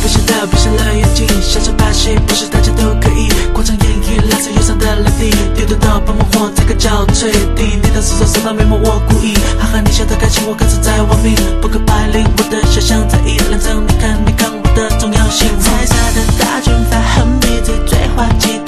不是的，闭上了眼睛，享受把戏，不是大家都可以。广场演绎蓝色忧伤的泪滴，丢丢到把梦火在个脚坠地，你的手手手到眉毛我故意，哈哈你笑得开心，我可是在玩命，不可白领，我的想象在一认真，你看我的重要性。彩色的大卷发，横鼻子，最滑稽。